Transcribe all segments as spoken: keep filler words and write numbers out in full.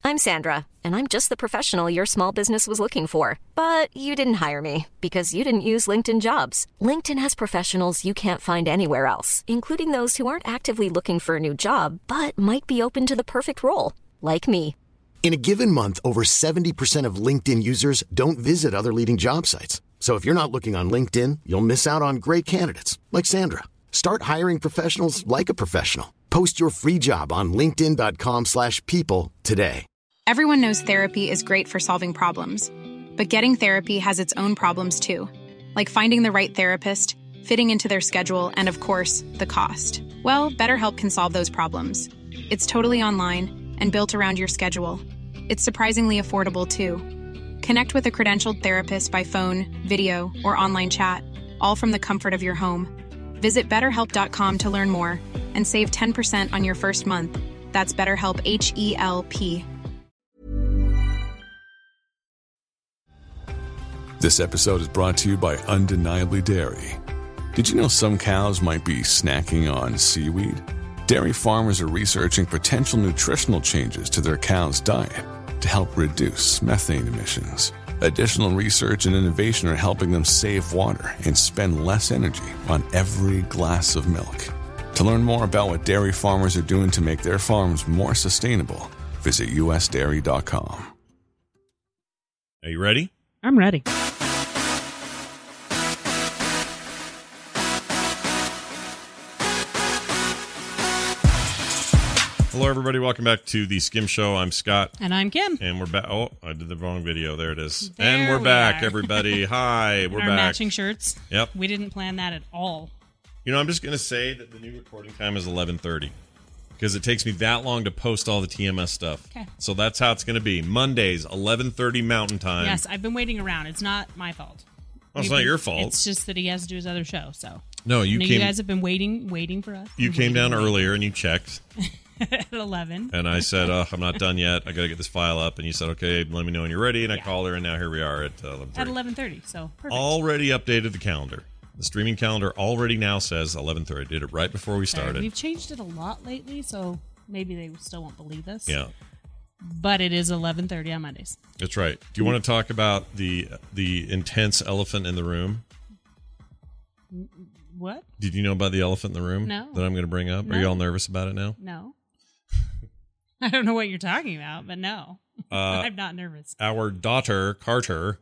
I'm Sandra, and I'm just the professional your small business was looking for. But you didn't hire me because you didn't use LinkedIn Jobs. LinkedIn has professionals you can't find anywhere else, including those who aren't actively looking for a new job, but might be open to the perfect role, like me. In a given month, over seventy percent of LinkedIn users don't visit other leading job sites. So if you're not looking on LinkedIn, you'll miss out on great candidates like Sandra. Start hiring professionals like a professional. Post your free job on linkedin dot com slash people today. Everyone knows therapy is great for solving problems, but getting therapy has its own problems too, like finding the right therapist, fitting into their schedule, and of course, the cost. Well, BetterHelp can solve those problems. It's totally online and built around your schedule. It's surprisingly affordable too. Connect with a credentialed therapist by phone, video, or online chat, all from the comfort of your home. Visit better help dot com to learn more and save ten percent on your first month. That's BetterHelp, H E L P. This episode is brought to you by Undeniably Dairy. Did you know some cows might be snacking on seaweed? Dairy farmers are researching potential nutritional changes to their cows' diet to help reduce methane emissions. Additional research and innovation are helping them save water and spend less energy on every glass of milk. To learn more about what dairy farmers are doing to make their farms more sustainable, visit u s dairy dot com. Are you ready? I'm ready. Hello, everybody. Welcome back to the Skim Show. I'm Scott. And I'm Kim. And we're back. Oh, I did the wrong video. There it is. There and we're we back, are. everybody. Hi, we're our back. matching shirts. Yep. We didn't plan that at all. You know, I'm just going to say that the new recording time is eleven thirty because it takes me that long to post all the T M S stuff. Okay. So that's how it's going to be. Mondays, eleven thirty Mountain Time. Yes, I've been waiting around. It's not my fault. Oh, it's We've not been- your fault. It's just that he has to do his other show. So No, you I know came. you guys have been waiting, waiting for us. You came Waiting, down waiting. earlier and you checked. at eleven. And I said, oh, I'm not done yet. I got to get this file up. And you said, okay, let me know when you're ready. And I Yeah. called her, and now here we are at uh, eleven thirty. At eleven thirty. So perfect. Already updated the calendar. The streaming calendar already now says eleven thirty. I did it right before we Sorry, started. We've changed it a lot lately, so maybe they still won't believe us. Yeah, But it is eleven thirty on Mondays. that's right. Do you want to talk about the the intense elephant in the room? What? Did you know about the elephant in the room No. that I'm going to bring up? Are you No. all nervous about it now? No. I don't know what you're talking about, but no. Uh, I'm not nervous. Our daughter, Carter,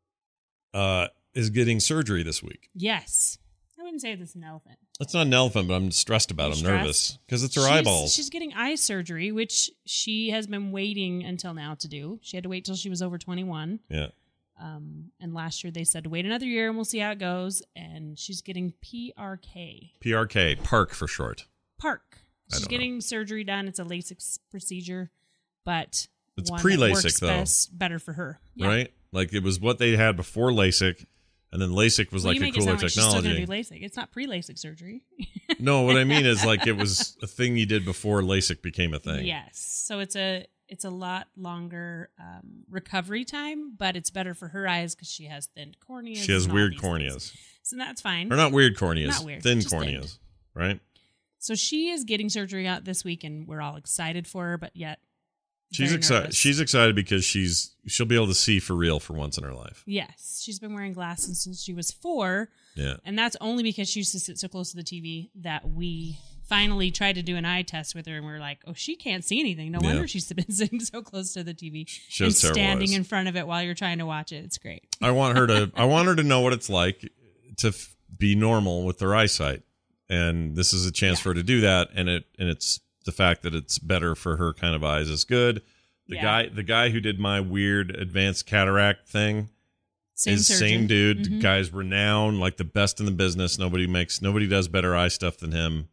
uh, is getting surgery this week. Yes. I wouldn't say this is an elephant. It's not an elephant, but I'm stressed about it. You're I'm stressed? nervous because it's her She's- eyeballs. She's getting eye surgery, which she has been waiting until now to do. She had to wait till she was over twenty-one. Yeah. Um, and last year they said to wait another year and we'll see how it goes. And she's getting P R K. P R K, Park for short. Park. I She's don't getting surgery done. It's a LASIK procedure, but It's one pre-LASIK, that works though. best, better for her. Yeah. Right? Like it was what they had before LASIK, and then LASIK was Well, like you a make it cooler sound like she's still technology. going to do LASIK. It's not pre-LASIK surgery. No, what I mean is like it was a thing you did before LASIK became a thing. Yes. So it's a it's a lot longer um, recovery time, but it's better for her eyes because she has thin corneas. She has and all weird these corneas. things. So that's fine. Or not weird corneas. Not weird, Thin just corneas. Right? So she is getting surgery out this week, and we're all excited for her, but yet She's very excited. nervous. She's excited because she's she'll be able to see for real for once in her life. Yes, she's been wearing glasses since she was four. Yeah. And that's only because she used to sit so close to the T V that we finally tried to do an eye test with her, and we are like, oh, she can't see anything. No Yeah. wonder she's been sitting so close to the T V She and has terrible standing eyes. in front of it while you're trying to watch it. It's great. I want her to I want her to know what it's like to f- be normal with their eyesight. And this is a chance Yeah. for her to do that, and it and it's the fact that it's better for her kind of eyes is good. The Yeah. guy the guy who did my weird advanced cataract thing Same is surgeon. same dude. Mhm. Guy's renowned, like the best in the business. Nobody makes nobody does better eye stuff than him.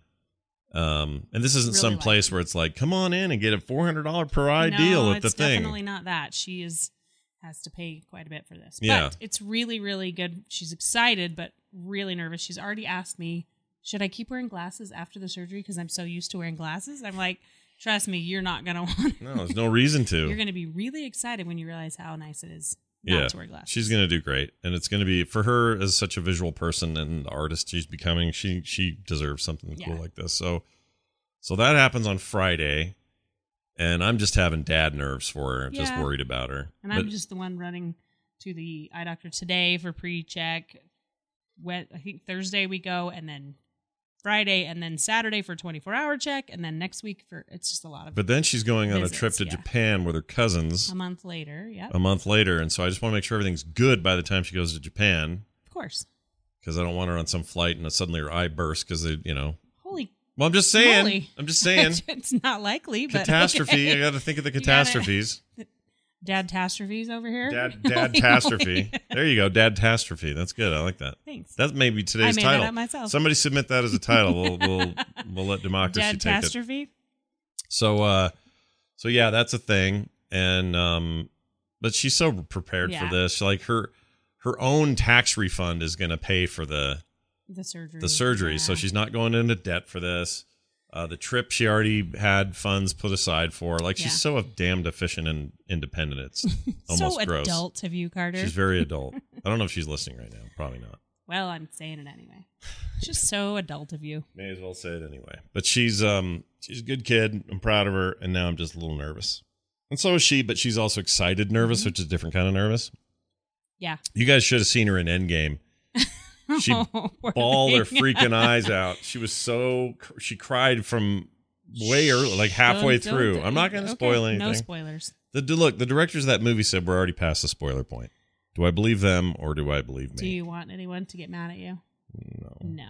Um, and this isn't Really some like place him. where it's like, come on in and get a four hundred dollars per eye no, deal at the it's thing. definitely not that. She is has to pay quite a bit for this. Yeah. But it's really, really good. She's excited, but really nervous. She's already asked me, should I keep wearing glasses after the surgery? Because I'm so used to wearing glasses. I'm like, trust me, you're not going to want No, there's no reason to. You're going to be really excited when you realize how nice it is not yeah, to wear glasses. she's gonna do great, and it's gonna be for her as such a visual person and artist she's becoming. She she deserves something Yeah. cool like this. So, so that happens on Friday. And I'm just having dad nerves for her, just Yeah. worried about her. And But- I'm just the one running to the eye doctor today for pre-check. Went, I think Thursday we go, and then Friday, and then Saturday for twenty-four hour check, and then next week for, it's just a lot of But then she's going on visits, a trip to yeah. Japan with her cousins a month later. Yeah, a month later. And so I just want to make sure everything's good by the time she goes to Japan, of course. because I don't want her on some flight and suddenly her eye bursts because they, you know. Holy, Well, I'm just saying. moly. I'm just saying. it's not likely, but Catastrophe. okay. I got to think of the You gotta- catastrophes. Dad-tastrophes over here. Dad, dad catastrophe. There you go. Dad catastrophe. That's good. I like that. Thanks. That may be today's I made title. that up myself. Somebody submit that as a title. We'll we'll we'll let democracy take it. Dad-tastrophe. So uh, so yeah, that's a thing. And um, but she's so prepared Yeah. for this. Like her her own tax refund is going to pay for the The surgery. the surgery. Yeah. So she's not going into debt for this. Uh, the trip she already had funds put aside for. Like she's Yeah. so damned efficient and independent. It's almost so gross. adult of you, Carter. She's very adult. I don't know if she's listening right now. Probably not. Well, I'm saying it anyway. It's just so adult of you. May as well say it anyway. But she's um she's a good kid. I'm proud of her, and now I'm just a little nervous. And so is she, but she's also excited nervous, Mm-hmm. which is a different kind of nervous. Yeah. You guys should have seen her in Endgame. She Oh, poor bawled her thing. freaking eyes out. She was so she cried from way early, like halfway Don't- through. don't- I'm not going to okay, spoil anything. No spoilers. The look, the directors of that movie said we're already past the spoiler point. Do I believe them or do I believe me? Do you want anyone to get mad at you? No, No.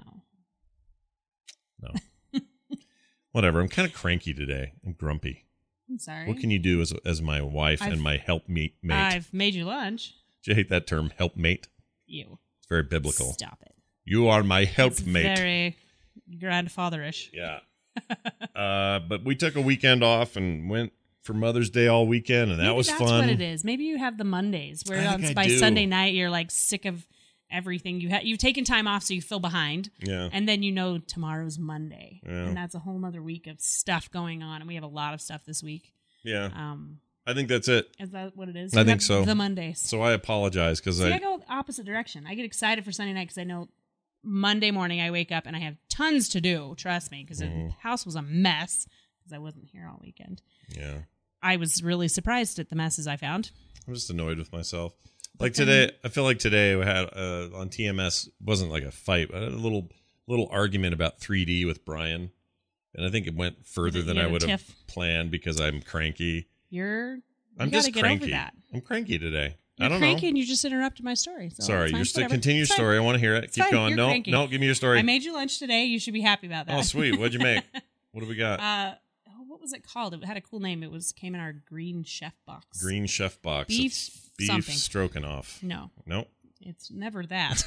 no. Whatever. I'm kind of cranky today. I'm grumpy. I'm sorry. What can you do as as my wife I've- and my helpmate? Mate? I've made you lunch. Do you hate that term, helpmate? You. It's very biblical. Stop it. You are my It's helpmate. very grandfatherish. Yeah. uh, but we took a weekend off and went for Mother's Day all weekend, and that Maybe was that's fun. what it is. Maybe you have the Mondays where I on, think I by do. Sunday night you're like sick of everything. You ha- you've taken time off, so you feel behind. Yeah. And then you know tomorrow's Monday, Yeah. and that's a whole other week of stuff going on. And we have a lot of stuff this week. Yeah. Um, I think that's it. is that what it is? I We think have so. The Mondays. So I apologize because See, I, I go the opposite direction. I get excited for Sunday night because I know Monday morning I wake up and I have tons to do. Trust me, because Mm-hmm. the house was a mess because I wasn't here all weekend. yeah. I was really surprised at the messes I found. I'm just annoyed with myself. Like today, I feel like today we had uh, on T M S it wasn't like a fight, but I had a little little argument about three D with Brian, and I think it went further You than had I a would have tiff. planned because I'm cranky. You're. I'm you just gotta get cranky. over that. I'm cranky today. You're I don't cranky know. and you just interrupted my story. So Sorry, it's fine, you're still whatever. continue your It's fine. story. I want to hear it. It's Keep fine, going. you're No, cranky. no, give me your story. I made you lunch today. You should be happy about that. Oh, sweet. What'd you make? What do we got? uh, oh, what was it called? It had a cool name. It was came in our green chef box. Green chef box. Beef It's beef something. stroganoff. No, Nope. it's never that.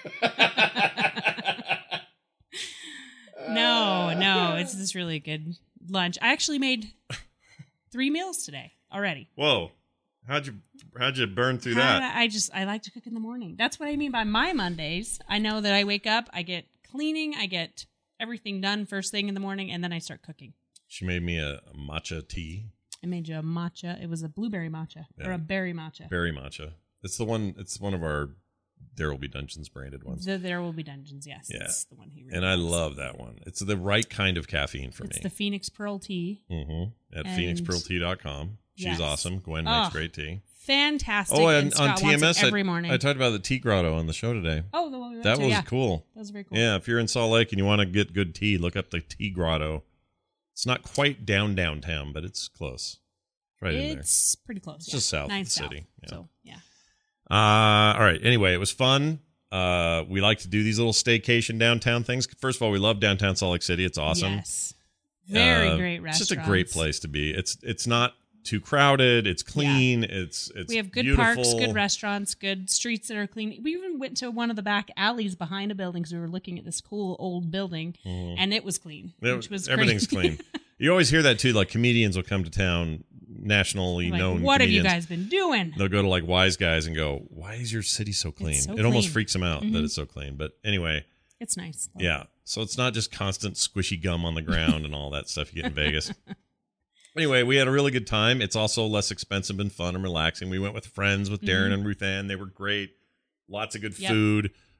no, no, it's this really good lunch. I actually made three meals today already. Whoa. How'd you how'd you burn through How- that? I just I like to cook in the morning. That's what I mean by my Mondays. I know that I wake up, I get cleaning, I get everything done first thing in the morning, and then I start cooking. She made me a, a matcha tea. I made you a matcha. It was a blueberry matcha or Yeah. a berry matcha. Berry matcha. It's the one it's one of our There Will Be Dungeons branded ones. The, there will be dungeons. Yes, Yeah. it's the one he. Really And I loves. love that one. It's the right kind of caffeine for It's me. the Phoenix Pearl tea. Mm-hmm. At And- phoenix pearl tea dot com. She's Yes. awesome. Gwen Oh, makes great tea. Fantastic. Oh, and and Scott on T M wants S, it I, every morning. I talked about the tea grotto on the show today. oh, the one we went That to, was yeah. cool. That was very cool. Yeah, if you're in Salt Lake and you want to get good tea, look up the Tea Grotto. It's not quite down downtown, but it's close. Right in there. It's pretty close. It's yeah. just south of Nine the south, city, yeah. So yeah. Uh, all right. Anyway, it was fun. Uh, we like to do these little staycation downtown things. First of all, we love downtown Salt Lake City. It's awesome. Yes. Very Uh, great It's restaurants. just a great place to be. It's it's not too crowded. It's clean. It's it's We have good beautiful. parks, good restaurants, good streets that are clean. We even went to one of the back alleys behind a building because we were looking at this cool old building, and it was clean, It- which was everything's crazy. clean. You always hear that too. Like comedians will come to town, nationally Like, known. what have you comedians. guys been doing? They'll go to like Wise Guys and go, "Why is your city so clean?" so it almost clean. freaks them out Mhm. that it's so clean. But anyway, It's nice. though. yeah. So it's not just constant squishy gum on the ground and all that stuff you get in Vegas. Anyway, we had a really good time. It's also less expensive and fun and relaxing. We went with friends with Darren Mhm. and Ruth Ann. They were great. Lots of good Yep. food.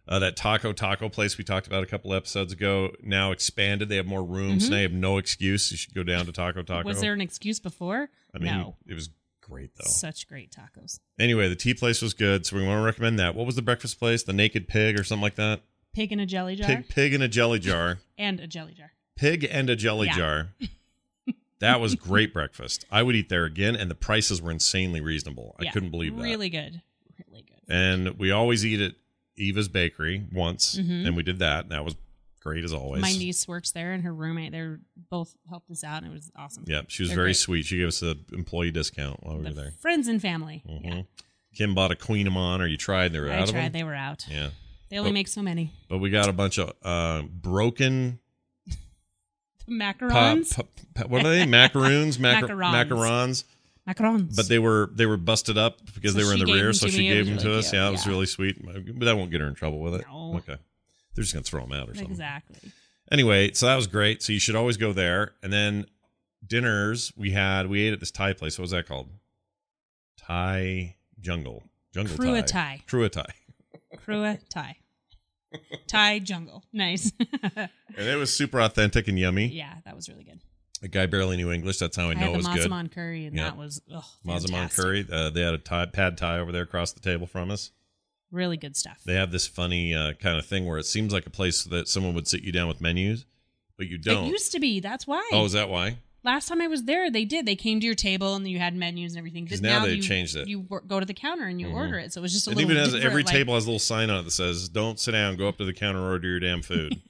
Uh, that taco taco place we talked about a couple episodes ago now expanded. They have more rooms. Mm-hmm. Now you have no excuse. You should go down to Taco Taco. Was there an excuse before? I mean, no. it was great, though. Such great tacos. Anyway, the tea place was good, so we want to recommend that. What was the breakfast place? The Naked Pig or something like that? Pig in a jelly jar. Pig, pig in a jelly jar. And a jelly jar. Pig and a jelly Yeah. jar. That was great breakfast. I would eat there again, and the prices were insanely reasonable. I Yeah, couldn't believe that. Really good. Really good. And we always eat at Eva's Bakery once, Mhm. and we did that. And that was great as always. My niece works there, and her roommate, they both helped us out, and it was awesome. Yeah, she was They're very great. sweet. She gave us an employee discount while we The were there. friends and family. Mhm. Yeah. Kim bought a Queen Amon, or you tried? They were I out of tried. them? They were out. Yeah. They only But- make so many. But we got a bunch of uh, broken... Macarons. Pa- pa- pa- what are they? Macaroons? Macar- Macarons. macarons. Macarons. But they were they were busted up because So they were in she the gave rear, them so to she me. It gave was them to really us. cute. Yeah, it was Yeah. really sweet. But that won't get her in trouble with it. No. Okay. They're just going to throw them out or something. Exactly. Anyway, so that was great. So you should always go there. And then dinners, we had, we ate at this Thai place. What was that called? Thai Jungle. Jungle Krua Thai. Thai. Krua Thai. Krua Thai. Thai jungle. Nice. And it was super authentic and yummy. Yeah, that was really good. The guy barely knew English. That's how I I know had it the was good. Masaman curry, and Yeah. that was ugh, Masaman fantastic. curry. Uh, they had a Thai, pad Thai over there across the table from us. Really good stuff. They have this funny uh, kind of thing where it seems like a place that someone would sit you down with menus, but you don't. It used to be. That's why. Oh, is that why? Last time I was there, they did. They came to your table and you had menus and everything. 'Cause But now they you, changed it. You wor- go to the counter and you Mhm. order it. So it was just a It little even has different, every like- table has a little sign on it that says, "Don't sit down. Go up to the counter and order your damn food."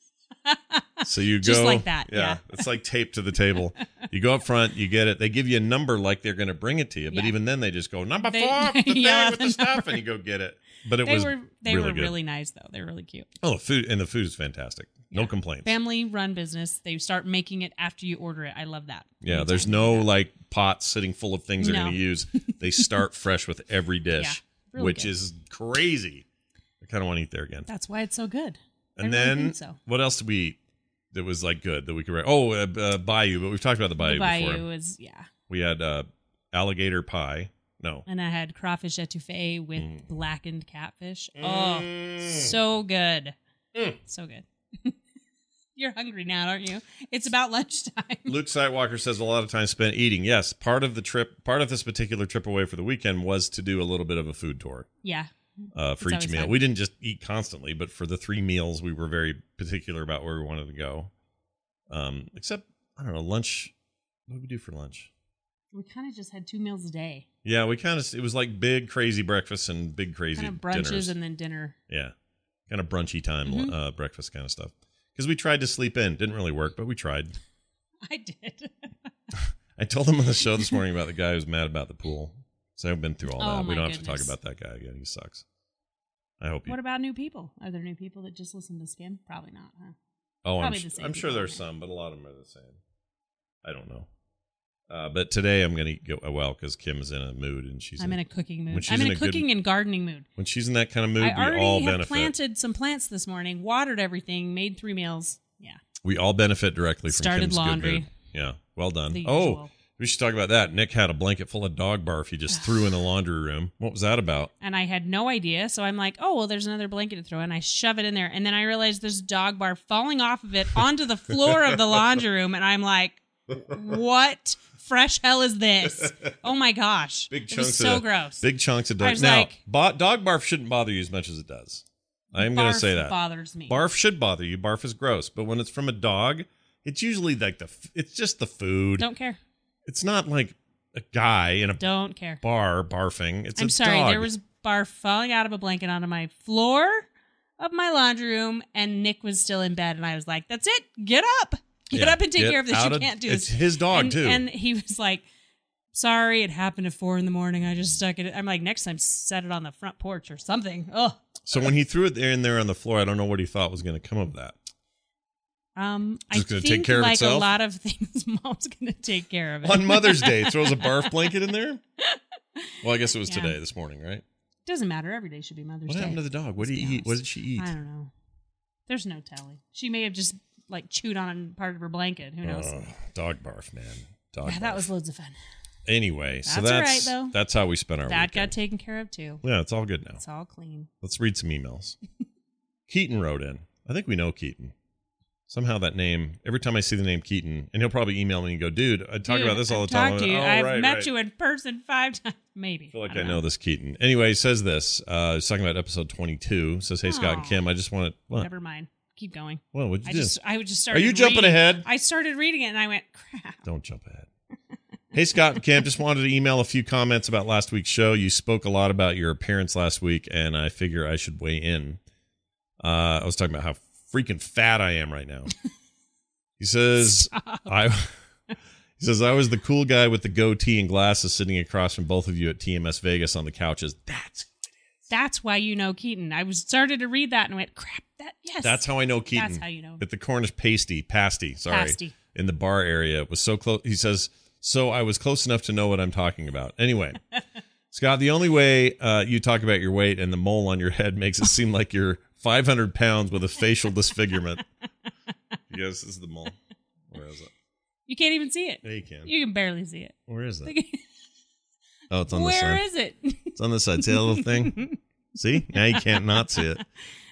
So you Just go like that, yeah. It's like taped to the table. You go up front, you get it. They give you a number like they're going to bring it to you, but Yeah. even then they just go number They- four, the thing yeah, with the the stuff, number. and you go get it. But it They was were they really were good. really nice though. They were really cute. Oh, the food and the food is fantastic. No Yeah. complaints. Family run business. They start making it after you order it. I love that. Yeah, Anytime there's they no do that. like pots sitting full of things they're No. going to use. They start fresh with every dish, Yeah, really which good. is crazy. I kind of want to eat there again. That's why it's so good. And I really then think so. what else did we eat that was like good that we could? Oh, uh, uh, Bayou, but we've talked about the Bayou, The Bayou before. is yeah. We had uh, alligator pie. No, And I had crawfish etouffee with Mm. blackened catfish. Mm. Oh, so good. Mm. So good. You're hungry now, aren't you? It's about lunchtime. Luke Sightwalker says a lot of time spent eating. Yes, part of the trip, part of this particular trip away for the weekend was to do a little bit of a food tour. Yeah. Uh, for It's each always meal. fun. We didn't just eat constantly, but for the three meals, we were very particular about where we wanted to go. Um, except, I don't know, lunch. What did we do for lunch? We kind of just had two meals a day. Yeah, we kind of, it was like big, crazy breakfasts and big, crazy Kind of brunches dinners. and then dinner. Yeah, kind of brunchy time Mhm. uh, breakfast kind of stuff. Because we tried to sleep in. Didn't really work, but we tried. I did. I told them on the show this morning about the guy who's mad about the pool. So I've been through all Oh, that. We my don't have to goodness. talk about that guy again. He sucks. I hope you. What about new people? Are there new people that just listen to Skin? Probably not, huh? Oh, I'm, probably sh- the same I'm sure people, there's yeah. some, but a lot of them are the same. I don't know. Uh, but today I'm going to go uh, well because Kim is in a mood and she's I'm in a cooking when mood. she's I'm in in a a good- cooking and gardening mood. when she's in that kind of mood. I We already all have benefit. planted some plants this morning, watered everything, made three meals. Yeah. We all benefit directly from Started Kim's laundry. good mood. Yeah, well done. The Oh, usual. we should talk about that. Nick had a blanket full of dog barf he just threw in the laundry room. What was that about? And I had no idea. So I'm like, oh, well, there's another blanket to throw in. I shove it in there. And then I realized there's dog barf falling off of it onto the floor of the laundry room. And I'm like, what fresh hell is this? Oh, my gosh. Big It chunks was so of gross. Big chunks of I dog. was Now, like- bo- dog barf shouldn't bother you as much as it does. I am going to Barf say that. bothers me. Barf should bother you. Barf is gross, but when it's from a dog, it's usually like the. f- It's just the food. Don't care. It's not like a guy in a Don't care. bar barfing. It's I'm a sorry. dog. There was barf falling out of a blanket onto my floor of my laundry room, and Nick was still in bed. And I was like, that's it. Get up. Get Yeah, up and take get care of this. out You of- can't do it's this. his dog, and, too. And he was like, sorry, it happened at four in the morning. I just stuck it. I'm like, next time, set it on the front porch or something. Oh, So when he threw it there in there on the floor, I don't know what he thought was going to come of that. um, I Just gonna think take care of like a itself? lot of things, Mom's gonna take care of it. On Mother's Day, throws a barf blanket in there. Well, I guess it was Yeah. today, this morning, right? Doesn't matter. Every day should be Mother's What Day. happened to the dog? What Let's did be he eat? honest. What did she eat? I don't know. There's no telling. She may have just like chewed on part of her blanket. Who knows? Ugh, dog barf, man. Dog yeah, barf. that was loads of fun. Anyway, so That's all that's right, though. that's how we spent our That weekend. got taken care of too. Yeah, it's all good now. It's all clean. Let's read some emails. Keaton wrote in. I think we know Keaton. Somehow that name, every time I see the name Keaton, and he'll probably email me and go, dude, I talk Dude, about this all I've the time. talked to you. Oh, I've right, met right. you in person five times, maybe. I feel like I, don't know. this Keaton. Anyway, he says this. Uh, he's talking about episode twenty-two. Says, hey, Scott and Aw. Kim, I just want to... What? Never mind. Keep going. Well, what'd you I do? just, I just started Are you jumping reading- ahead? I started reading it and I went, crap. Don't jump ahead. Hey, Scott and Kim, just wanted to email a few comments about last week's show. You spoke a lot about your appearance last week, and I figure I should weigh in. Uh, I was talking about how freaking fat I am right now. He says, Stop. I... He says, I was the cool guy with the goatee and glasses sitting across from both of you at T M S Vegas on the couches. That's That's why you know Keaton. I was started to read that and went, crap, that, yes. That's how I know Keaton. That's how you know. At the Cornish Pasty, Pasty, sorry. Pasty. In the bar area. It was so close. He says, so I was close enough to know what I'm talking about. Anyway, Scott, the only way uh, you talk about your weight and the mole on your head makes it seem like you're five hundred pounds with a facial disfigurement. Yes, this is the mole. Where is it? You can't even see it. Yeah, you can. You can barely see it. Where is it? Oh, it's on Where this side. is it? It's on this side. See that little thing? See? Now you can't not see it.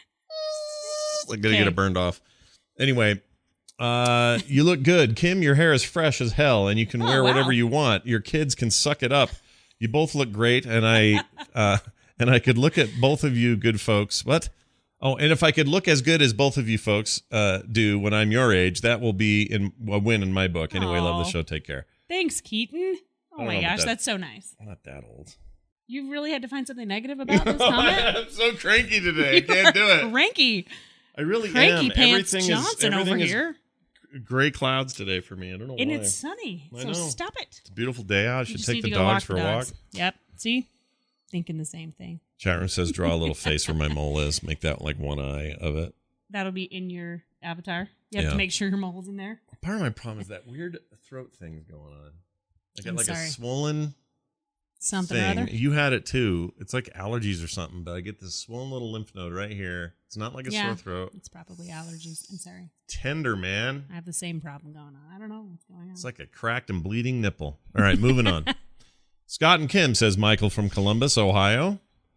I'm going to get Okay. it burned off. Anyway, uh, you look good. Kim, your hair is fresh as hell, and you can Oh, wear wow. whatever you want. Your kids can suck it up. You both look great, and I uh, and I could look at both of you good folks. What? Oh, and if I could look as good as both of you folks uh, do when I'm your age, that will be in, a win in my book. Anyway, love the Aw. show. Take care. Thanks, Keaton. Oh don't my know about gosh, that. that's so nice. I'm not that old. You really had to find something negative about this comment? I'm so cranky today. I can't do it. Cranky. I really Cranky am. Pants everything Johnson is, everything over is here. gray clouds today for me. I don't know And why. it's sunny. I So know. stop it. It's a beautiful day out. I You should just take need the to go dogs walk for the a walk. dogs. Yep. See? Thinking the same thing. Chat room says draw a little face where my mole is. Make that like one eye of it. That'll be in your avatar. You have Yeah. to make sure your mole's in there. Part of my problem is that weird throat thing going on. I got I'm like sorry. a swollen Something or thing. other. You had it too. It's like allergies or something, but I get this swollen little lymph node right here. It's not like a Yeah. sore throat. It's probably allergies. I'm sorry. Tender, man. I have the same problem going on. I don't know what's going on. It's like a cracked and bleeding nipple. All right, moving on. Scott and Kim, says Michael from Columbus, Ohio.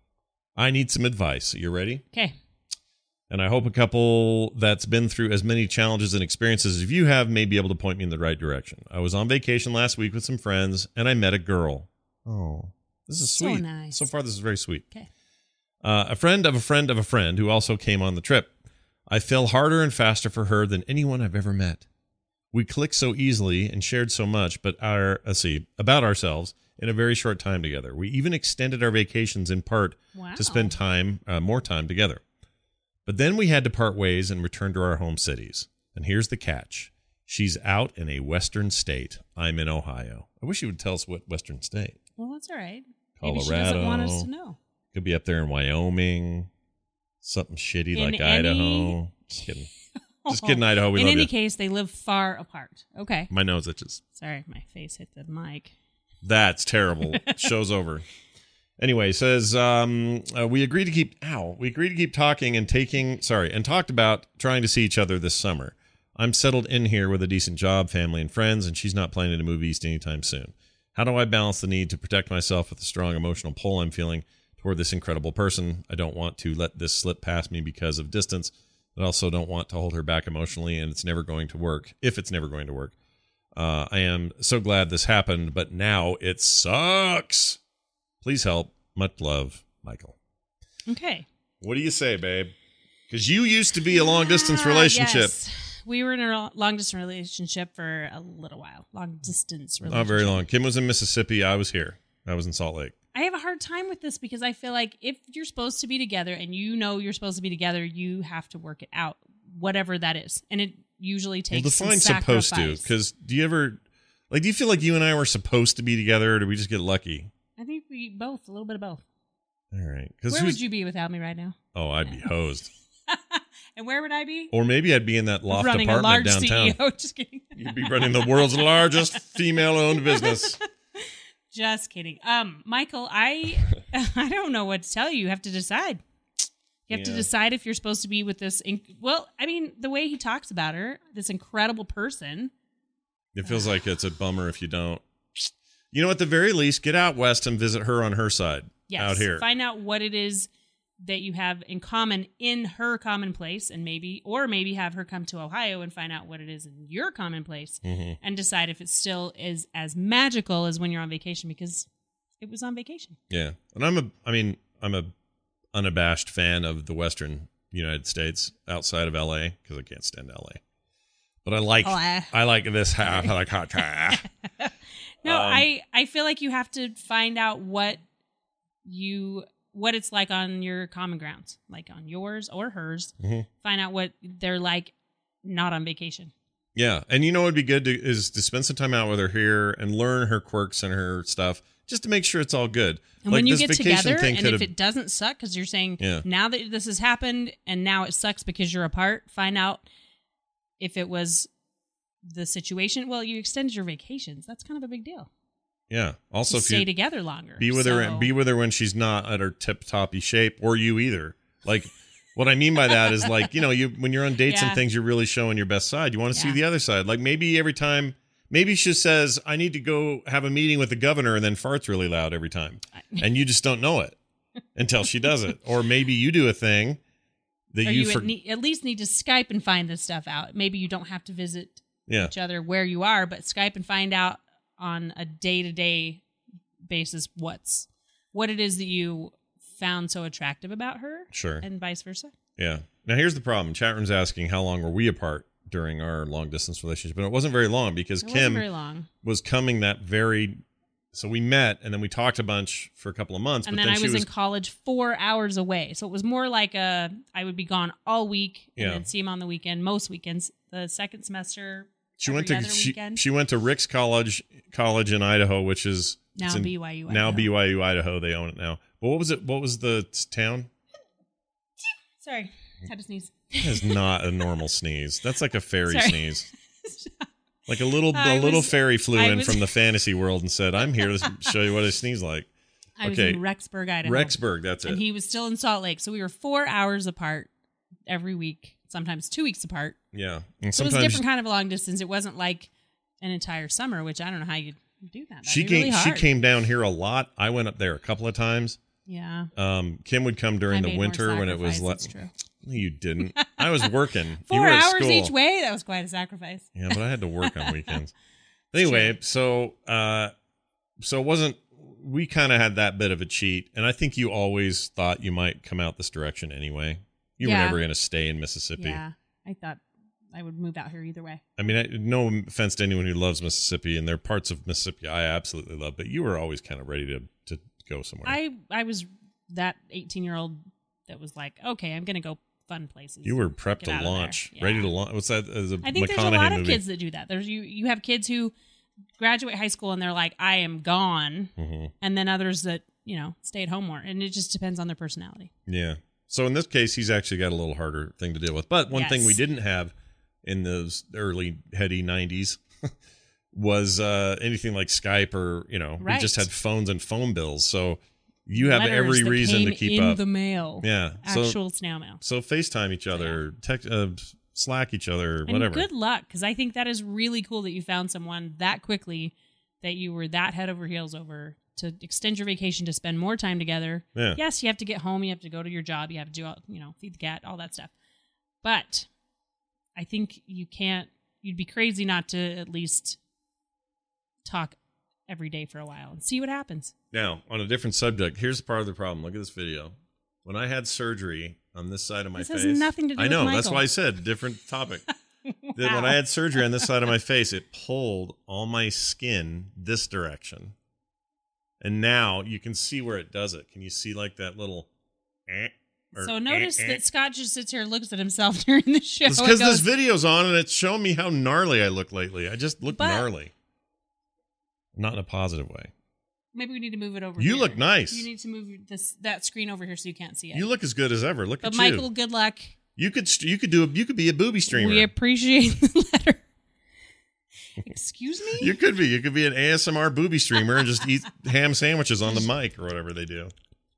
I need some advice. You ready? Okay. And I hope a couple that's been through as many challenges and experiences as you have may be able to point me in the right direction. I was on vacation last week with some friends, and I met a girl. Oh, this is So sweet. nice. So far, this is very sweet. Okay. Uh, a friend of a friend of a friend who also came on the trip. I fell harder and faster for her than anyone I've ever met. We clicked so easily and shared so much, but our let's see about ourselves in a very short time together. We even extended our vacations in part Wow. to spend time, uh, more time together. But then we had to part ways and return to our home cities. And here's the catch: she's out in a western state. I'm in Ohio. I wish you would tell us what western state. Well, that's all right. Colorado. Maybe she doesn't want us to know. Could be up there in Wyoming. Something shitty In like any- Idaho. Just kidding. Just kidding, Idaho. We In love any you. case, they live far apart. Okay. My nose itches. Sorry, my face hit the mic. That's terrible. Show's over. Anyway, says um, uh, we agreed to keep. Ow. We agreed to keep talking and taking. Sorry, and talked about trying to see each other this summer. I'm settled in here with a decent job, family, and friends, and she's not planning to move east anytime soon. How do I balance the need to protect myself with the strong emotional pull I'm feeling toward this incredible person? I don't want to let this slip past me because of distance. I also don't want to hold her back emotionally, and it's never going to work. If it's never going to work. Uh, I am so glad this happened, but now it sucks. Please help. Much love, Michael. Okay. What do you say, babe? Because you used to be a long-distance Ah, relationship. yes. We were in a long distance relationship for a little while. Long distance relationship. Not very long. Kim was in Mississippi. I was here. I was in Salt Lake. I have a hard time with this because I feel like if you're supposed to be together and you know you're supposed to be together, you have to work it out, whatever that is. And it usually takes Well, some define supposed to. sacrifice. Because do you ever, like, do you feel like you and I were supposed to be together, or did we just get lucky? I think we both, a little bit of both. All right. Because Where would you be without me right now? Oh, I'd be hosed. And where would I be? Or maybe I'd be in that loft Running a apartment large downtown. C E O. Just kidding. You'd be running the world's largest female-owned business. Just kidding. Um, Michael, I I don't know what to tell you. You have to decide. You have to Yeah. decide if you're supposed to be with this. Inc- well, I mean, the way he talks about her, this incredible person. It feels like it's a bummer if you don't. You know, at the very least, get out west and visit her on her side. Yes. Out here. Find out what it is that you have in common in her commonplace, and maybe, or maybe have her come to Ohio and find out what it is in your commonplace, mm-hmm. and decide if it still is as magical as when you're on vacation, because it was on vacation. Yeah. And I'm a, I mean, I'm a unabashed fan of the Western United States outside of L A, because I can't stand L A. But I like, oh, I like this half. I like hot chocolate. No, um, I, I feel like you have to find out what you, what it's like on your common grounds, like on yours or hers. Mm-hmm. Find out what they're like not on vacation. Yeah. And you know what would be good to, is to spend some time out with her here and learn her quirks and her stuff, just to make sure it's all good. And like when you this get vacation together, thing and if could've- it doesn't suck, because you're saying, Yeah. now that this has happened and now it sucks because you're apart, find out if it was the situation. Well, you extended your vacations. That's kind of a big deal. Yeah. Also, You if stay you together longer. be with so. her and be with her when she's not at her tip toppy shape, or you either. Like, what I mean by that is, like, you know, you when you're on dates Yeah. and things, you're really showing your best side. You want to see Yeah. the other side. Like, maybe every time, maybe she says, I need to go have a meeting with the governor, and then farts really loud every time. And you just don't know it until she does it. Or maybe you do a thing that Or you, you for- at, ne- at least need to Skype and find this stuff out. Maybe you don't have to visit yeah. each other where you are, but Skype and find out on a day-to-day basis what's what it is that you found so attractive about her. Sure. And vice versa. Yeah. Now, here's the problem. Chat room's asking how long were we apart during our long-distance relationship. And it wasn't very long, because It Kim wasn't very long. was coming that very... So we met, and then we talked a bunch for a couple of months. And but then, then I she was, was in college four hours away. So it was more like a, I would be gone all week and Yeah. then see him on the weekend, most weekends. The second semester, She every went to other she, weekend. she went to Rick's College College in Idaho, which is Now it's in- B Y U Now Idaho. B Y U Idaho. They own it now. But what was it? What was the t- town? Sorry, had to sneeze. That is not a normal sneeze. That's like a fairy Sorry. sneeze. Like a little I a little was- fairy flew I in was- from the fantasy world and said, "I'm here to show you what I sneeze like." I was Okay. in Rexburg, Idaho. Rexburg, that's it. And he was still in Salt Lake. So we were four hours apart every week, sometimes two weeks apart. Yeah, and So it was a sometimes different kind of a long distance. It wasn't like an entire summer, which I don't know how you do that. That'd she be came really she hard. came down here a lot. I went up there a couple of times. Yeah. Um, Kim would come during I the made more winter when it was sacrifice, like. it's true. You didn't. I was working. you Four were at hours school. each way? That was quite a sacrifice. Yeah, but I had to work on weekends. Anyway, so uh, so it wasn't. We kind of had that bit of a cheat, and I think you always thought you might come out this direction anyway. You Yeah. were never going to stay in Mississippi. Yeah. I thought I would move out here either way. I mean, I, no offense to anyone who loves Mississippi, and there are parts of Mississippi I absolutely love, but you were always kind of ready to to go somewhere. I, I was that eighteen-year-old that was like, okay, I'm going to go fun places. you were prepped Get to out of launch, there. ready Yeah. to launch. What's that? As a I think there's a McConaughey lot of movie. kids that do that. There's you you have kids who graduate high school and they're like, I am gone. Mhm. And then others that, you know, stay at home more. And it just depends on their personality. Yeah. So in this case, he's actually got a little harder thing to deal with. But one Yes. thing we didn't have in those early heady nineties was uh, anything like Skype or, you know, we Right. just had phones and phone bills. So you have Letters every that reason came to keep in up. the mail. Yeah. Actual So, snail mail. so FaceTime each other, text, uh, Slack each other, And whatever. good luck, because I think that is really cool that you found someone that quickly, that you were that head over heels over to extend your vacation to spend more time together. Yeah. Yes, you have to get home, you have to go to your job, you have to do, all, you know, feed the cat, all that stuff. But I think you can't. You'd be crazy not to at least talk every day for a while and see what happens. Now, on a different subject, here's part of the problem. Look at this video. When I had surgery on this side of my This face, has nothing to do I with know that's Michael. why I said different topic. That Wow. when I had surgery on this side of my face, it pulled all my skin this direction, and now you can see where it does it. Can you see like that little? Eh, or So notice eh, eh? that Scott just sits here and looks at himself during the show. It's and because goes, this video's on and it's showing me how gnarly I look lately. I just look But- gnarly, not in a positive way. Maybe we need to move it over. You here. look nice. You need to move this that screen over here so you can't see it. You look as good as ever. Look but at Michael, you. good luck. You could st- you could do a, you could be a booby streamer. We appreciate the letter. Excuse me? You could be. You could be an A S M R booby streamer and just eat ham sandwiches on the mic or whatever they do.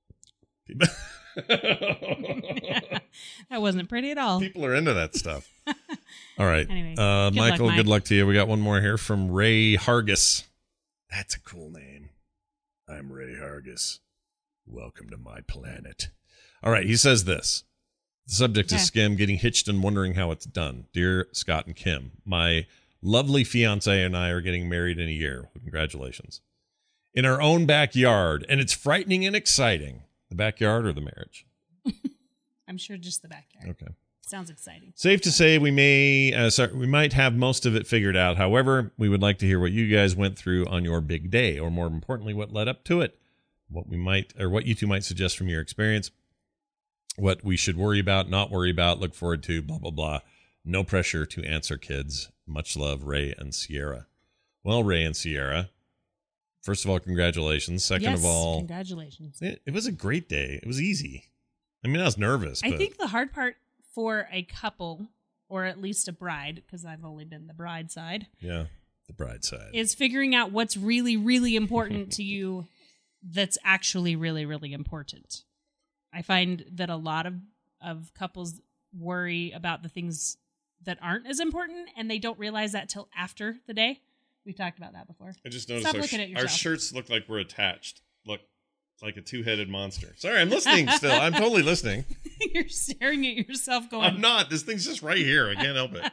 That wasn't pretty at all. People are into that stuff. All right. Anyway, uh, good luck, Michael, Mike. good luck to you. We got one more here from Ray Hargis. That's a cool name. I'm Ray Hargis. Welcome to my planet. All right, he says this. The subject Okay. is Skim getting hitched and wondering how it's done. Dear Scott and Kim, my lovely fiance and I are getting married in a year. Congratulations. In our own backyard, and it's frightening and exciting. The backyard or the marriage? I'm sure just the backyard. Okay. Sounds exciting. Safe to say we may, uh, sorry, we might have most of it figured out. However, we would like to hear what you guys went through on your big day, or more importantly, what led up to it. What we might, or what you two might suggest from your experience. What we should worry about, not worry about, look forward to, blah, blah, blah. No pressure to answer, kids. Much love, Ray and Sierra. Well, Ray and Sierra, first of all, congratulations. Second yes, of all, congratulations. it, it was a great day. It was easy. I mean, I was nervous. I but think the hard part for a couple, or at least a bride, because I've only been the bride side, Yeah, the bride side. is figuring out what's really, really important to you that's actually really, really important. I find that a lot of, of couples worry about the things that aren't as important, and they don't realize that till after the day. We've talked about that before. I just noticed Stop our, looking sh- at our yourself. shirts look like we're attached. Look, it's like a two-headed monster. Sorry, I'm listening still. I'm totally listening. You're staring at yourself going, I'm not. This thing's just right here. I can't help it.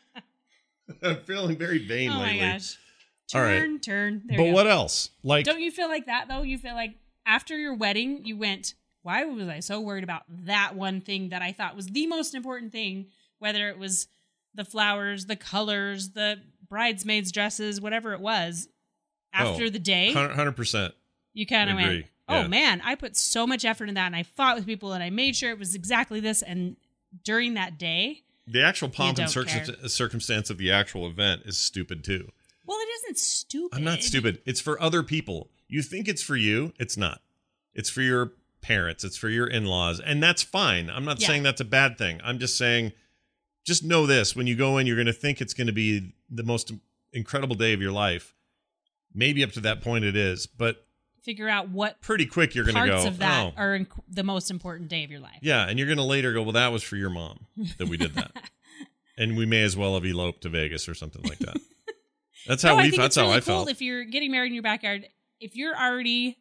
I'm feeling very vain oh lately. my gosh. All Turn, right. turn. There But you go. what else? Like, Don't you feel like that, though? You feel like after your wedding, you went, why was I so worried about that one thing that I thought was the most important thing, whether it was the flowers, the colors, the bridesmaids' dresses, whatever it was, after Oh, the day, one hundred percent. you kind of agree. went, oh Yeah. man, I put so much effort in that, and I fought with people, and I made sure it was exactly this, and during that day, The actual pomp and don't circum- circumstance of the actual event is stupid, too. well, it isn't stupid. I'm not stupid. It's for other people. You think it's for you. It's not. It's for your parents. It's for your in-laws. And that's fine. I'm not Yeah. saying that's a bad thing. I'm just saying, just know this. When you go in, you're going to think it's going to be the most incredible day of your life. Maybe up to that point it is. But Figure out what pretty quick you're going to parts go, of that oh. are inc- the most important day of your life. Yeah, and you're going to later go, well, that was for your mom that we did that. And we may as well have eloped to Vegas or something like that. That's how no, we I think that's it's really how I cool felt. if you're getting married in your backyard. If you're already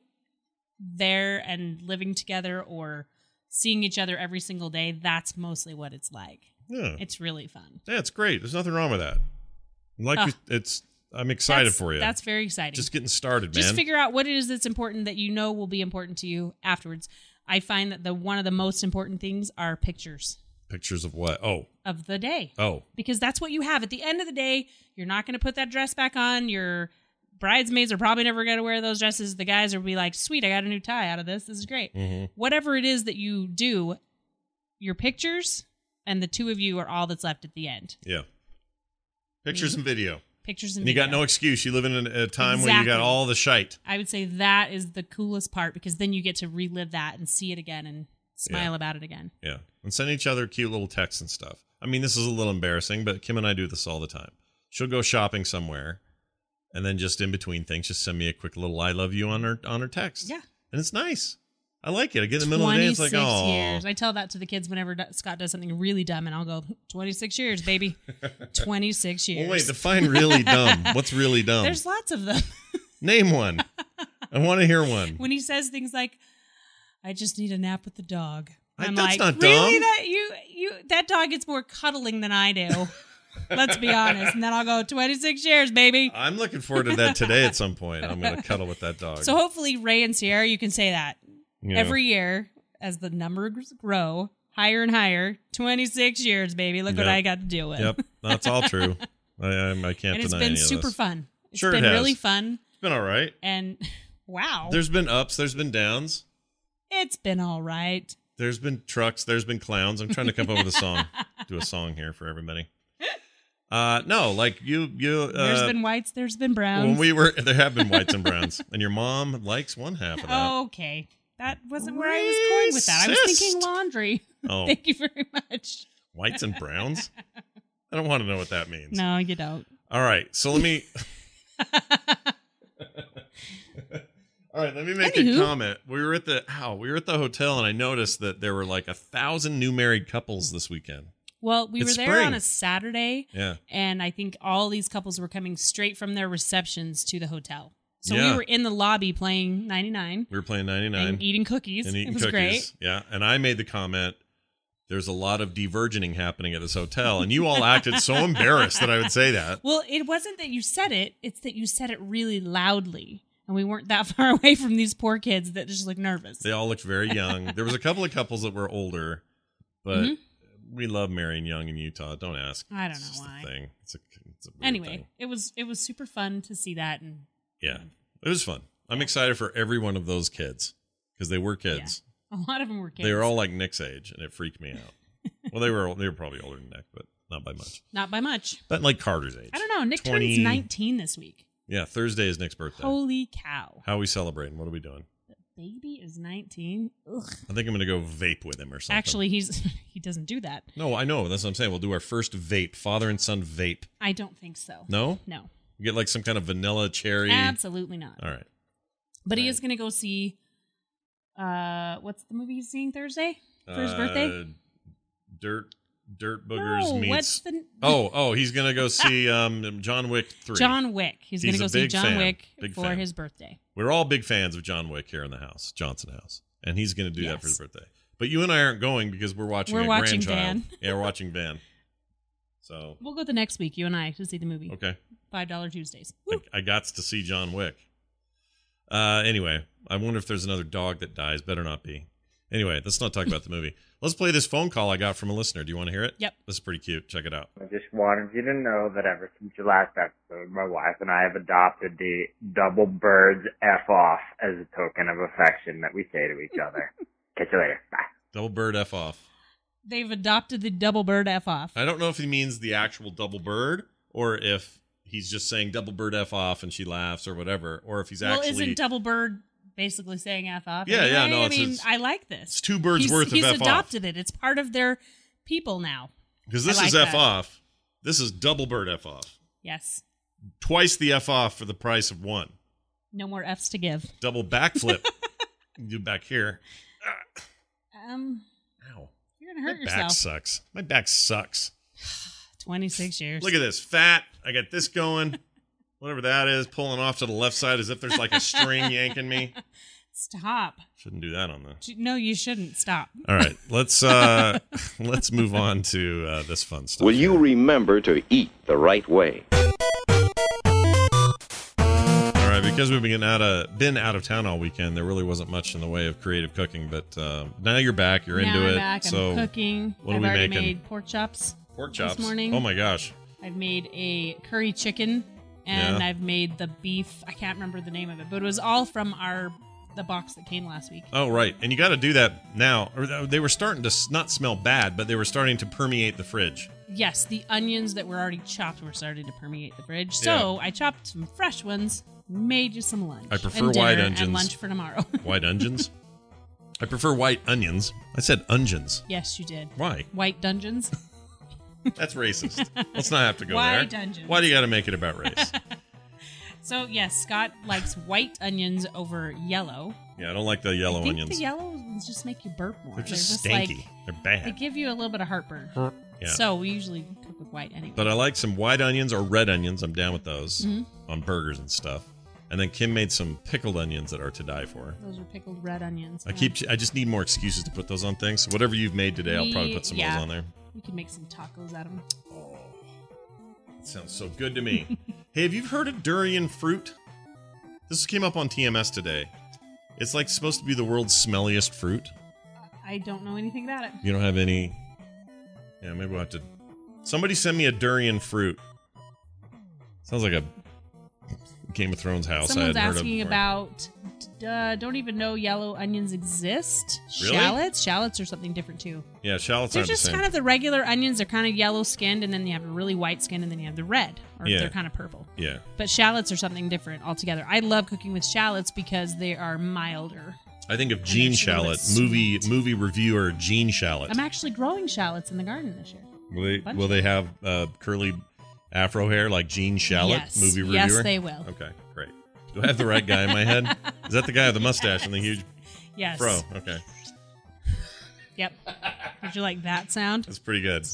there and living together or seeing each other every single day, that's mostly what it's like. Yeah. It's really fun. Yeah, it's great. There's nothing wrong with that. Like Ah. we- it's I'm excited That's- for you. That's very exciting. Just getting started, man. Just figure out what it is that's important that you know will be important to you afterwards. I find that the one of the most important things are pictures Pictures of what? Oh, of the day. oh, Because that's what you have. At the end of the day, you're not going to put that dress back on. Your bridesmaids are probably never going to wear those dresses. The guys will be like, sweet, I got a new tie out of this. This is great. mm-hmm. Whatever it is that you do, your pictures and the two of you are all that's left at the end. yeah. Pictures and video. Pictures and And you got video. no excuse. You live in a, a time where you got Exactly. all the shite. I would say that is the coolest part because then you get to relive that and see it again and smile Yeah. about it again. Yeah. And send each other cute little texts and stuff. I mean, this is a little embarrassing, but Kim and I do this all the time. She'll go shopping somewhere, and then just in between things, just send me a quick little "I love you" on her on her text. Yeah. And it's nice. I like it. I get in the middle of the day, it's like, twenty-six oh, years. I tell that to the kids whenever D- Scott does something really dumb, and I'll go, twenty-six years, baby. twenty-six years. well, wait, define really dumb. What's really dumb? There's lots of them. Name one. I want to hear one. When he says things like, I just need a nap with the dog. I- I'm that's like, not really? dumb. That you you that dog gets more cuddling than I do. Let's be honest. And then I'll go, twenty-six years, baby. I'm looking forward to that today at some point. I'm going to cuddle with that dog. So hopefully Ray and Sierra, you can say that You know. every year as the numbers grow higher and higher. twenty-six years, baby. Look what Yep. I got to deal with. Yep, that's all true. I, I, I can't And it's deny been any of super this. fun. It's Sure it been has. really fun. It's been all right. And wow. There's been ups. There's been downs. It's been all right. There's been trucks. There's been clowns. I'm trying to come up with a song. Do a song here for everybody. Uh, no, like you, you. Uh, There's been whites, there's been browns. when we were, there have been whites and browns, and your mom likes one half of that. Okay. That wasn't where I was going with that. I was Racist. thinking laundry. Oh. Thank you very much. Whites and browns. I don't want to know what that means. No, you don't. All right, so let me. All right, let me make Anywho. a comment. We were at the how we were at the hotel, and I noticed that there were like a thousand new married couples this weekend. Well, we It's were there spring. on a Saturday, Yeah, and I think all these couples were coming straight from their receptions to the hotel. So Yeah. we were in the lobby playing ninety-nine. We were playing ninety-nine. And eating cookies. And eating it was cookies. great. Yeah. And I made the comment, there's a lot of divergening happening at this hotel. And you all acted so embarrassed that I would say that. Well, it wasn't that you said it. It's that you said it really loudly. And we weren't that far away from these poor kids that just looked nervous. They all looked very young. There was a couple of couples that were older, but Mm-hmm. we love marrying young in Utah. Don't ask. I don't It's know just a why. thing. It's a, it's a weird Anyway, thing. it was it was super fun to see that. And Yeah. It was fun. I'm excited for every one of those kids because they were kids. a lot of them were kids. They were all like Nick's age, and it freaked me out. Well, they were they were probably older than Nick, but not by much. Not by much. But like Carter's age. I don't know. Nick twenty turns nineteen this week. Yeah, Thursday is Nick's birthday. Holy cow. How are we celebrating? What are we doing? The baby is nineteen. Ugh. I think I'm going to go vape with him or something. Actually, he's he doesn't do that. No, I know. That's what I'm saying. We'll do our first vape, father and son vape. I don't think so. No? No. You get like some kind of vanilla cherry. Absolutely not. All right. But he Right. is going to go see, uh, what's the movie he's seeing Thursday for his Uh, birthday? Dirt Dirt Boogers No, meets. what's the Oh, oh, he's going to go see um, John Wick three. John Wick. He's, He's going to a go see big John fan. Wick Big for fan. his birthday. We're all big fans of John Wick here in the house, Johnson House. And he's going to do that Yes. for his birthday. But you and I aren't going because we're watching We're a watching grandchild. Van. Yeah, we're watching Van. So, We'll go the next week, you and I, to see the movie. okay. five dollars Tuesdays. I, Woo. I got to see John Wick. Uh, anyway, I wonder if there's another dog that dies. Better not be. Anyway, let's not talk about the movie. Let's play this phone call I got from a listener. Do you want to hear it? Yep. This is pretty cute. Check it out. I just wanted you to know that ever since your last episode, my wife and I have adopted the double birds F off as a token of affection that we say to each other. Catch you later. Bye. Double bird F off. They've adopted the double bird F off. I don't know if he means the actual double bird or if he's just saying double bird F off and she laughs or whatever, or if he's well, actually... isn't double bird basically saying F off? Yeah, anyway? yeah, no, I it's- mean, it's- I like this. it's two birds he's, worth of he's F off. adopted it. It's part of their people now. Because this I is like F that. off. This is double bird F off. Yes. Twice the F off for the price of one. No more F's to give. Double backflip. Do back here. Um, Ow. you're going to hurt My back yourself. sucks. My back sucks. twenty-six years. Look at this. Fat. I got this going. Whatever that is, pulling off to the left side as if there's like a string yanking me. Stop. Shouldn't do that on the... No, you shouldn't. Stop. All right. Let's uh let's move on to uh, this fun stuff. Will you here. remember to eat the right way? All right, because we've been out of been out of town all weekend, there really wasn't much in the way of creative cooking. But uh, now you're back, you're now into I'm it. back. So I'm cooking. what are I've we already making? made pork chops. pork chops. This morning. Oh my gosh! I've made a curry chicken, and Yeah. I've made the beef. I can't remember the name of it, but it was all from our the box that came last week. Oh right, and you got to do that now. Or they were starting to s- not smell bad, but they were starting to permeate the fridge. Yes, the onions that were already chopped were starting to permeate the fridge. So I chopped some fresh ones, made you some lunch. I prefer and dinner white and onions. lunch for tomorrow. White onions. I prefer white onions. I said onions. Yes, you did. Why? White dungeons. That's racist. Let's not have to go White there. onions. Why do you got to make it about race? So yes, Scott likes white onions over yellow. Yeah, I don't like the yellow I think onions. the yellow ones just make you burp more. They're just They're stanky. like- They're they bad. give you a little bit of heartburn. Yeah. So we usually cook with white anyway. But I like some white onions or red onions. I'm down with those Mhm. on burgers and stuff. And then Kim made some pickled onions that are to die for. Those are pickled red onions. I keep. I just need more excuses to put those on things. So whatever you've made today, I'll probably put some of Yeah. those on there. We can make some tacos out of them. Oh, that sounds so good to me. Hey, have you heard of durian fruit? This came up on T M S today. It's like supposed to be the world's smelliest fruit. I don't know anything about it. You don't have any. Yeah, maybe we'll have to. Somebody send me a durian fruit. Sounds like a Game of Thrones house. Someone's I hadn't heard of asking before. about. Uh, don't even know yellow onions exist. Really? Shallots. Shallots are something different too. Yeah, shallots They're aren't the just same. kind of the regular onions. They're kind of yellow skinned, and then you have a really white skin, and then you have the red, or Yeah. they're kind of purple. Yeah. But shallots are something different altogether. I love cooking with shallots because they are milder. I think of And Gene it's a little Shalit, bit movie sweet. movie reviewer Gene Shalit. I'm actually growing shallots in the garden this year. Will they bunch will of they have uh, curly afro hair like Gene Shalit, Yes. movie reviewer? Yes, they will. Okay, great. Do I have the right guy in my head? Is that the guy with the mustache and the huge Yes. fro? Okay, Yep. Did you like that sound? that's pretty good.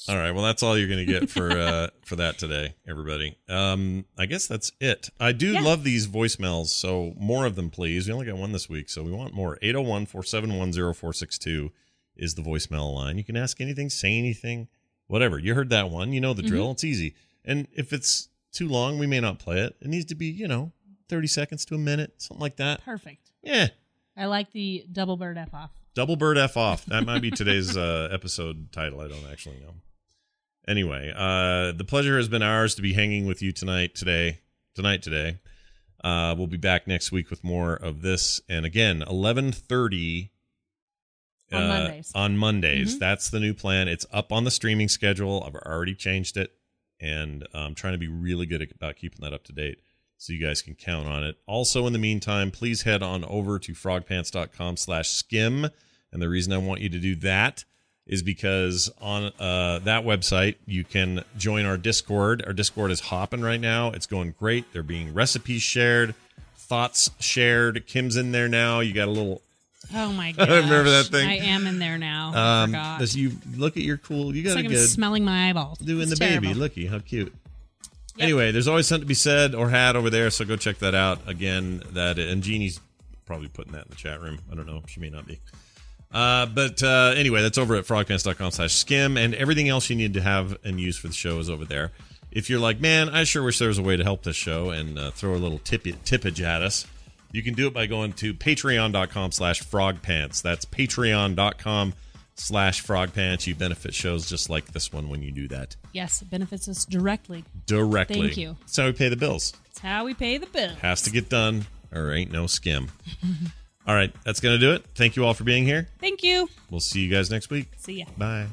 All right. Well, that's all you're going to get for uh, for that today, everybody. Um, I guess that's it. I do Yeah. love these voicemails, so more of them, please. We only got one this week, so we want more. eight oh one, four seven one, oh four six two is the voicemail line. You can ask anything, say anything, whatever. You heard that one. You know the drill. Mm-hmm. It's easy. And if it's too long, we may not play it. It needs to be, you know, thirty seconds to a minute, something like that. Perfect. Yeah. I like the double bird F off. Double bird F off. That might be today's uh, episode title. I don't actually know. Anyway, uh, the pleasure has been ours to be hanging with you tonight, today, tonight, today. Uh, we'll be back next week with more of this. And again, eleven thirty On uh, Mondays. On Mondays. Mm-hmm. That's the new plan. It's up on the streaming schedule. I've already changed it. And I'm trying to be really good about keeping that up to date so you guys can count on it. Also, in the meantime, please head on over to frogpants.com slash skim. And the reason I want you to do that is because on uh, that website, you can join our Discord. Our Discord is hopping right now. It's going great. They're being recipes shared, thoughts shared. Kim's in there now. You got a little... Oh my gosh. Remember that thing? I am in there now. I Um, forgot. this, you look at your cool... You got it's a like I'm good... smelling my eyeballs. Doing It's the terrible. baby. Looky, how cute. Yep. Anyway, there's always something to be said or had over there, so go check that out. Again, that and Jeannie's probably putting that in the chat room. I don't know. She may not be. Uh, but uh, anyway, that's over at frogpants.com slash skim, and everything else you need to have and use for the show is over there. If you're like, man, I sure wish there was a way to help this show and uh, throw a little tip tippage at us, you can do it by going to patreon.com slash frogpants. That's patreon.com slash frogpants. You benefit shows just like this one when you do that. Yes, it benefits us directly. Directly. Thank you. That's how we pay the bills. It's how we pay the bill. Has to get done or ain't no skim. All right, that's going to do it. Thank you all for being here. Thank you. We'll see you guys next week. See ya. Bye.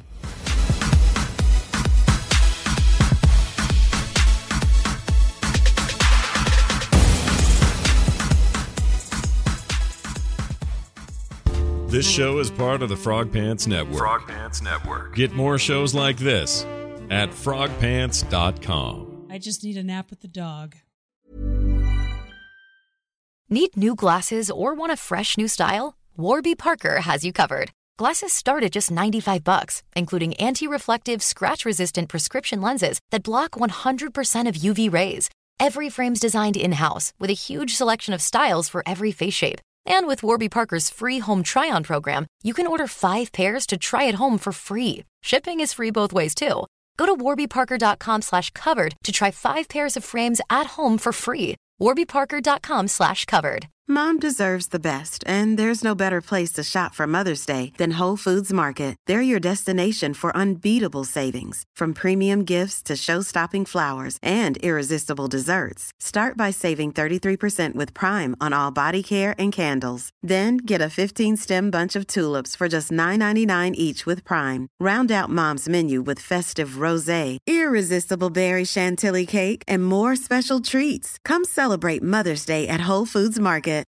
This show is part of the Frog Pants Network. Frog Pants Network. Get more shows like this at frog pants dot com. I just need a nap with the dog. Need new glasses or want a fresh new style? Warby Parker has you covered. Glasses start at just ninety-five bucks, including anti-reflective, scratch-resistant prescription lenses that block one hundred percent of U V rays. Every frame's designed in-house with a huge selection of styles for every face shape. And with Warby Parker's free home try-on program, you can order five pairs to try at home for free. Shipping is free both ways, too. Go to warbyparker.com slash covered to try five pairs of frames at home for free. warbyparker.com slash covered. Mom deserves the best, and there's no better place to shop for Mother's Day than Whole Foods Market. They're your destination for unbeatable savings, from premium gifts to show-stopping flowers and irresistible desserts. Start by saving thirty-three percent with Prime on all body care and candles. Then get a fifteen-stem bunch of tulips for just nine ninety-nine each with Prime. Round out Mom's menu with festive rosé, irresistible berry chantilly cake, and more special treats. Come celebrate Mother's Day at Whole Foods Market.